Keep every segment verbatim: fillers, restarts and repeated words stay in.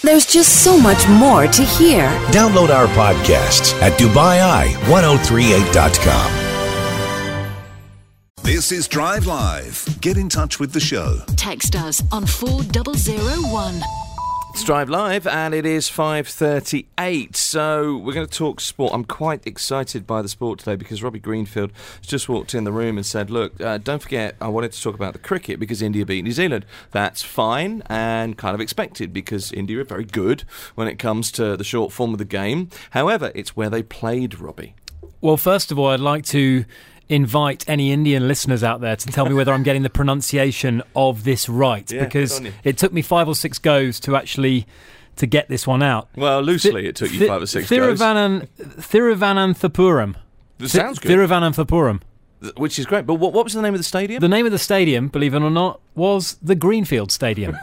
There's just so much more to hear. Download our podcasts at Dubai Eye ten thirty-eight dot com. This is Drive Live. Get in touch with the show. Text us on four zero zero one. It's Drive Live, and it is five thirty-eight, so we're going to talk sport. I'm quite excited by the sport today because Robbie Greenfield has just walked in the room and said, look, uh, don't forget, I wanted to talk about the cricket because India beat New Zealand. That's fine and kind of expected because India are very good when it comes to the short form of the game. However, it's where they played, Robbie. Well, first of all, I'd like to invite any Indian listeners out there to tell me whether I'm getting the pronunciation of this right, yeah, because it took me five or six goes to actually to get this one out. Well, loosely Th- it took you Th- five or six Thiruvanan- goes. Thiruvananthapuram. That sounds good. Thiruvananthapuram. Which is great. But what, what was the name of the stadium? The name of the stadium, believe it or not, was the Greenfield Stadium.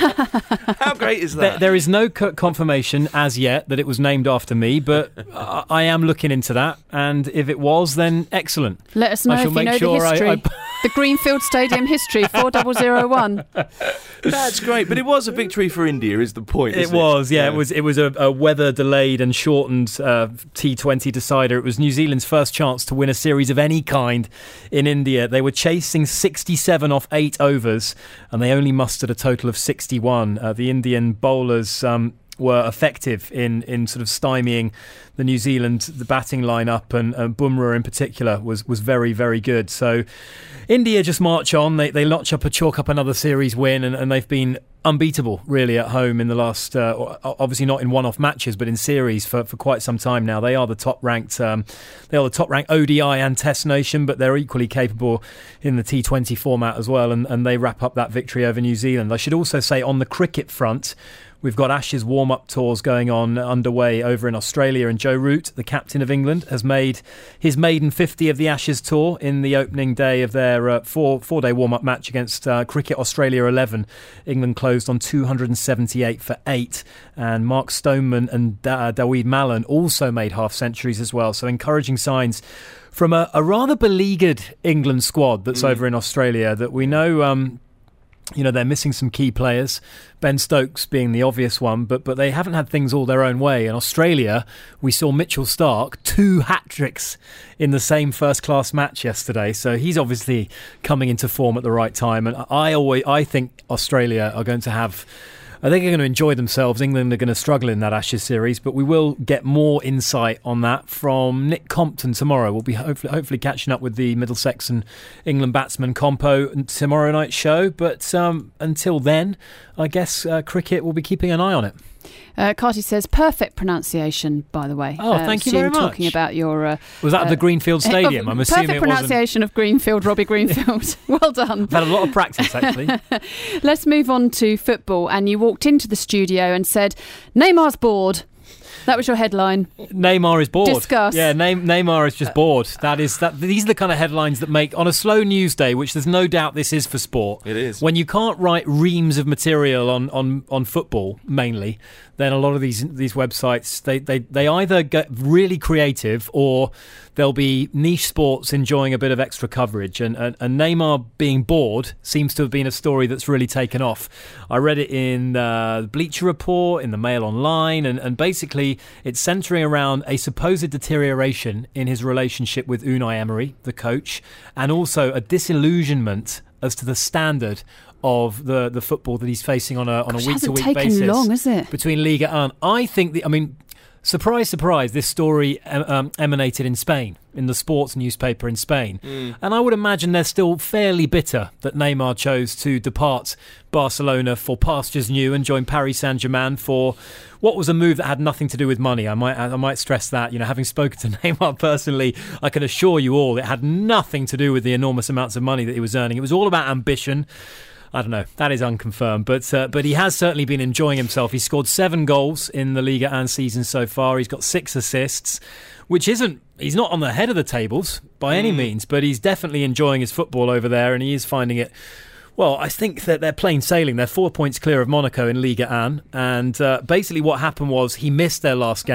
How great is that? There, there is no c- confirmation as yet that it was named after me, but I, I am looking into that, and if it was, then excellent. Let us know I if shall you make know sure the history. I, I... The Greenfield Stadium history, four zero zero one. That's great, but it was a victory for India, is the point. It was, it? yeah, yeah. It was It was a, a weather-delayed and shortened uh, T twenty decider. It was New Zealand's first chance to win a series of any kind in India. They were chasing sixty-seven off eight overs, and they only mustered a total of sixty-one. Uh, the Indian bowlers um, were effective in, in sort of stymieing the New Zealand, the batting lineup, and, and Bumrah in particular was, was very, very good. So India just march on. They they notch up a chalk up another series win, and, and they've been unbeatable really at home in the last, uh, obviously not in one-off matches, but in series for, for quite some time now. They are the top-ranked, um, they are the top-ranked O D I and Test nation, but they're equally capable in the T twenty format as well, and, and they wrap up that victory over New Zealand. I should also say on the cricket front, we've got Ashes warm-up tours going on underway over in Australia, and Joe Root, the captain of England, has made his maiden fifty of the Ashes tour in the opening day of their uh, four, four-day warm-up match against uh, Cricket Australia eleven. England closed on two hundred seventy-eight for eight, and Mark Stoneman and da- Daweed Malan also made half-centuries as well, so encouraging signs from a, a rather beleaguered England squad that's mm. over in Australia that we know... Um, You know, they're missing some key players, Ben Stokes being the obvious one, but but they haven't had things all their own way. In Australia, we saw Mitchell Starc, two hat-tricks in the same first-class match yesterday, so he's obviously coming into form at the right time. And I always, I think Australia are going to have... I think they're going to enjoy themselves. England are going to struggle in that Ashes series, but we will get more insight on that from Nick Compton tomorrow. We'll be hopefully, hopefully catching up with the Middlesex and England batsman Compo tomorrow night's show. But um, until then, I guess uh, cricket will be keeping an eye on it. Uh, Carty says, perfect pronunciation, by the way. Oh, uh, thank you very much. Talking about your... Uh, was that uh, at the Greenfield Stadium? I'm assuming perfect it pronunciation wasn't... of Greenfield, Robbie Greenfield. Well done. I've had a lot of practice, actually. Let's move on to football. And you walked into the studio and said, Neymar's bored. That was your headline. Neymar is bored. Discuss. Yeah, Ney- Neymar is just bored. That is that. These are the kind of headlines that make, on a slow news day, which there's no doubt this is for sport. It is. When you can't write reams of material on, on, on football, mainly, then a lot of these these websites, they, they, they either get really creative or there'll be niche sports enjoying a bit of extra coverage. And, and, and Neymar being bored seems to have been a story that's really taken off. I read it in uh, Bleacher Report, in the Mail Online, and, and basically it's centering around a supposed deterioration in his relationship with Unai Emery, the coach, and also a disillusionment as to the standard of the, the football that he's facing on a on Gosh, a week to week basis. It hasn't taken long, has it? Between Liga and I think the, I mean. Surprise, surprise, this story um, emanated in Spain, in the sports newspaper in Spain. Mm. And I would imagine they're still fairly bitter that Neymar chose to depart Barcelona for pastures new and join Paris Saint-Germain for what was a move that had nothing to do with money. I might I might stress that. You know, having spoken to Neymar personally, I can assure you all it had nothing to do with the enormous amounts of money that he was earning. It was all about ambition. I don't know. That is unconfirmed. But uh, but he has certainly been enjoying himself. He's scored seven goals in the Liga and season so far. He's got six assists, which isn't... He's not on the head of the tables by any mm. means, but he's definitely enjoying his football over there, and he is finding it... Well, I think that they're plain sailing. They're four points clear of Monaco in Liga one, and uh, basically what happened was he missed their last game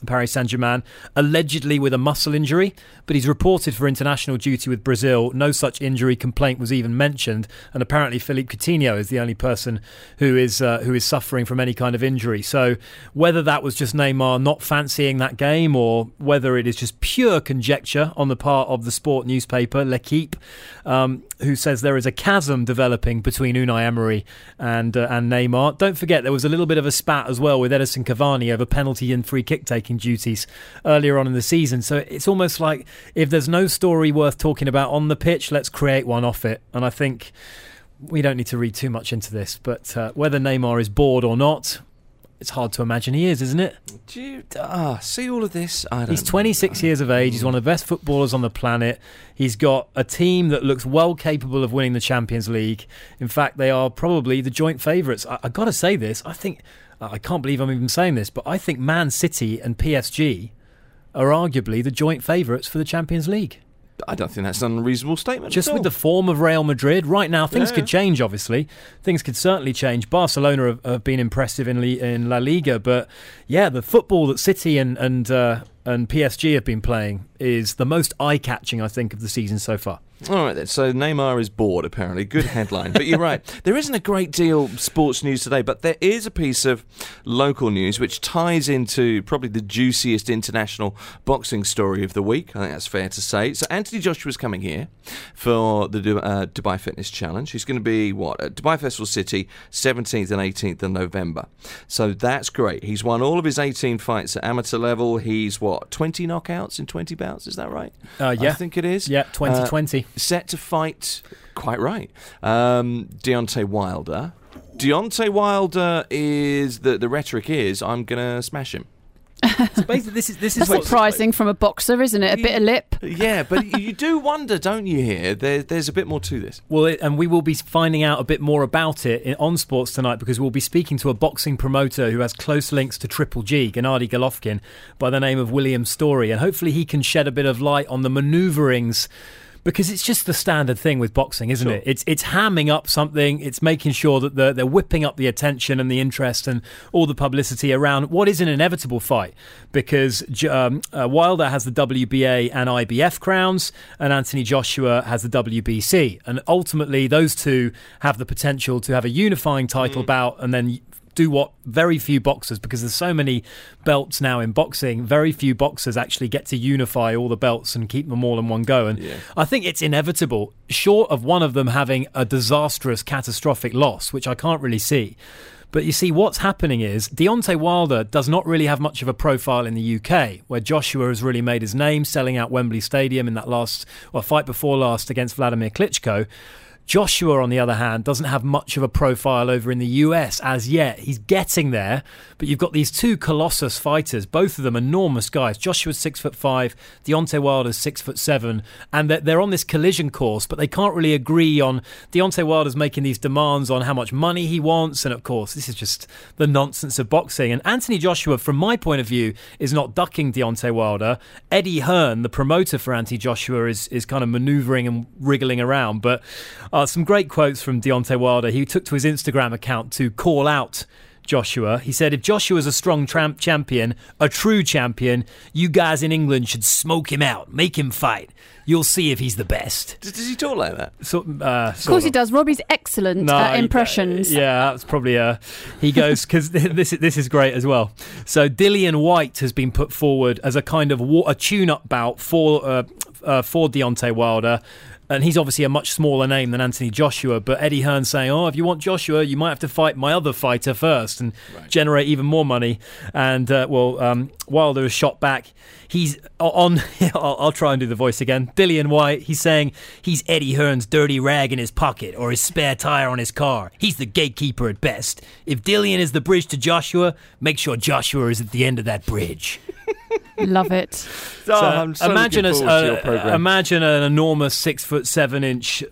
Paris Saint-Germain, allegedly with a muscle injury, but he's reported for international duty with Brazil. No such injury complaint was even mentioned, and apparently Philippe Coutinho is the only person who is uh, who is suffering from any kind of injury. So whether that was just Neymar not fancying that game, or whether it is just pure conjecture on the part of the sport newspaper L'Equipe, um, who says there is a chasm developing between Unai Emery and uh, and Neymar. Don't forget there was a little bit of a spat as well with Edison Cavani over penalty and free kick taking duties earlier on in the season. So it's almost like if there's no story worth talking about on the pitch, let's create one off it. And I think we don't need to read too much into this, but uh, whether Neymar is bored or not, it's hard to imagine he is, isn't it? Do you ah, see all of this? I don't He's twenty-six years of age. He's one of the best footballers on the planet. He's got a team that looks well capable of winning the Champions League. In fact, they are probably the joint favourites. I, I got to say this. I think I can't believe I'm even saying this, but I think Man City and P S G are arguably the joint favourites for the Champions League. I don't think that's an unreasonable statement. Just at all. with the form of Real Madrid right now, things Yeah. could change. Obviously, things could certainly change. Barcelona have, have been impressive in Le- in La Liga, but yeah, the football that City and and uh, and P S G have been playing is the most eye-catching, I think, of the season so far. All right then, so Neymar is bored apparently. Good headline. But you're right, there isn't a great deal sports news today, but there is a piece of local news which ties into probably the juiciest international boxing story of the week. I think that's fair to say. So Anthony Joshua's coming here for the Du- uh, Dubai Fitness Challenge. He's going to be, what, at Dubai Festival City, seventeenth and eighteenth of November. So that's great. He's won all of his eighteen fights at amateur level. He's, what, twenty knockouts in twenty bouts, is that right? Uh, yeah. I think it is. Yeah, twenty twenty. Uh, set to fight, quite right, um, Deontay Wilder. Deontay Wilder is, the, the rhetoric is, I'm going to smash him. So basically, this is this is That's what surprising from a boxer, isn't it? A bit of lip. Yeah, but you do wonder, don't you, here? There, there's a bit more to this. Well, it, and we will be finding out a bit more about it in, on Sports Tonight, because we'll be speaking to a boxing promoter who has close links to Triple G, Gennady Golovkin, by the name of William Story, and hopefully he can shed a bit of light on the manoeuvrings. Because it's just the standard thing with boxing, isn't Sure. it? It's it's hamming up something. It's making sure that they're, they're whipping up the attention and the interest and all the publicity around what is an inevitable fight. Because um, uh, Wilder has the W B A and I B F crowns, and Anthony Joshua has the W B C. And ultimately, those two have the potential to have a unifying title mm. bout, and then do what very few boxers, because there's so many belts now in boxing, very few boxers actually get to unify all the belts and keep them all in one go. And yeah. I think it's inevitable, short of one of them having a disastrous, catastrophic loss, which I can't really see. But you see, what's happening is Deontay Wilder does not really have much of a profile in the U K, where Joshua has really made his name selling out Wembley Stadium in that last, well, fight before last against Vladimir Klitschko. Joshua, on the other hand, doesn't have much of a profile over in the U S as yet. He's getting there, but you've got these two colossus fighters, both of them enormous guys. Joshua's six foot five, Deontay Wilder's six foot seven, and they're, they're on this collision course, but they can't really agree on. Deontay Wilder's making these demands on how much money he wants, and of course, this is just the nonsense of boxing. And Anthony Joshua, from my point of view, is not ducking Deontay Wilder. Eddie Hearn, the promoter for Anthony Joshua, is is kind of manoeuvring and wriggling around, but. Uh, some great quotes from Deontay Wilder. He took to his Instagram account to call out Joshua. He said, if Joshua's a strong tramp champion, a true champion, you guys in England should smoke him out, make him fight. You'll see if he's the best. Does, does he talk like that? So, uh, of course he does. Robbie's excellent no, at impressions. He, yeah, that's probably a... He goes, because this, this is great as well. So Dillian White has been put forward as a kind of war, a tune-up bout for, uh, uh, for Deontay Wilder. And he's obviously a much smaller name than Anthony Joshua, but Eddie Hearn saying, oh, if you want Joshua, you might have to fight my other fighter first and right. generate even more money. And, uh, well, um, Wilder is shot back. He's on, I'll, I'll try and do the voice again, Dillian White, he's saying he's Eddie Hearn's dirty rag in his pocket or his spare tyre on his car. He's the gatekeeper at best. If Dillian is the bridge to Joshua, make sure Joshua is at the end of that bridge. Love it. So, so I'm so imagine, a, uh, imagine an enormous six foot seven inch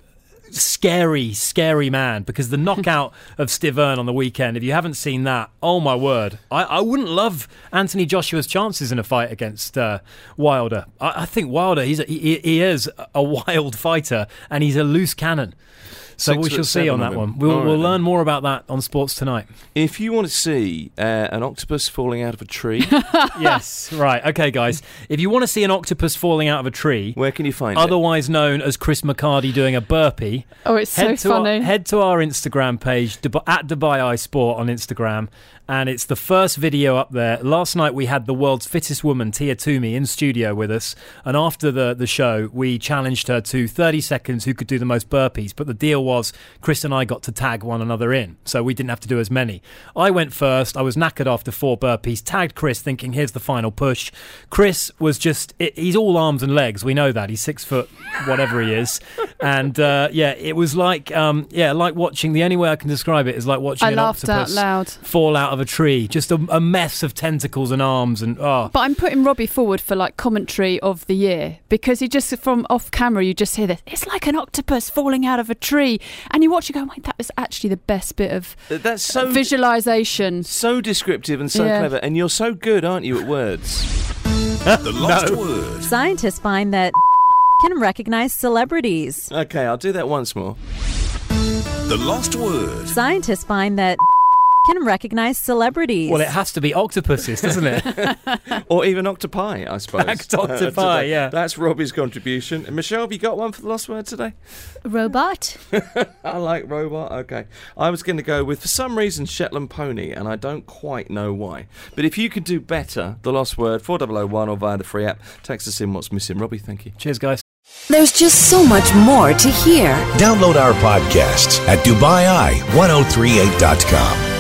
scary, scary man, because the knockout of Stiverne on the weekend, if you haven't seen that, oh my word, I, I wouldn't love Anthony Joshua's chances in a fight against uh, Wilder. I, I think Wilder, he's a, he, he is a wild fighter and he's a loose cannon. So Six we foot shall see seven on that of him. one. We'll, All right we'll then. learn more about that on Sports Tonight. If you want to see uh, an octopus falling out of a tree, Yes, right. Okay, guys. If you want to see an octopus falling out of a tree, where can you find otherwise known as Chris McCarty doing a burpee, Oh, it's so head to funny. Our, head to our Instagram page, Dub- at Dubai Eye Sport on Instagram, and it's the first video up there. Last night we had the world's fittest woman, Tia Toomey, in studio with us, and after the, the show, we challenged her to thirty seconds who could do the most burpees, but the deal was Chris and I got to tag one another in, so we didn't have to do as many. I went first. I was knackered after four burpees, tagged Chris thinking, here's the final push. Chris was just, it, he's all arms and legs, we know that. He's six foot, whatever he is. And uh, yeah, it was like, um, yeah, like watching, the only way I can describe it is like watching I an laughed out octopus loud. fall out of a tree. Just a, a mess of tentacles and arms and, oh. But I'm putting Robbie forward for like commentary of the year, because he just, from off camera, you just hear this. It's like an octopus falling out of a tree, and you watch it go, wait, that was actually the best bit of That's so visualization. so descriptive and so Yeah. clever, and you're so good, aren't you, at words? The lost word. Scientists find that can recognize celebrities. Okay, I'll do that once more. The lost word. Scientists find that can recognize celebrities. Well, it has to be octopuses, doesn't it? Or even octopi, I suppose. Fact octopi, today. yeah. That's Robbie's contribution. And Michelle, have you got one for the lost word today? Robot? I like robot. Okay. I was going to go with, for some reason, Shetland pony, and I don't quite know why. But if you could do better, the lost word, four thousand one or via the free app, text us in what's missing. Robbie, thank you. Cheers, guys. There's just so much more to hear. Download our podcasts at Dubai Eye ten thirty-eight dot com.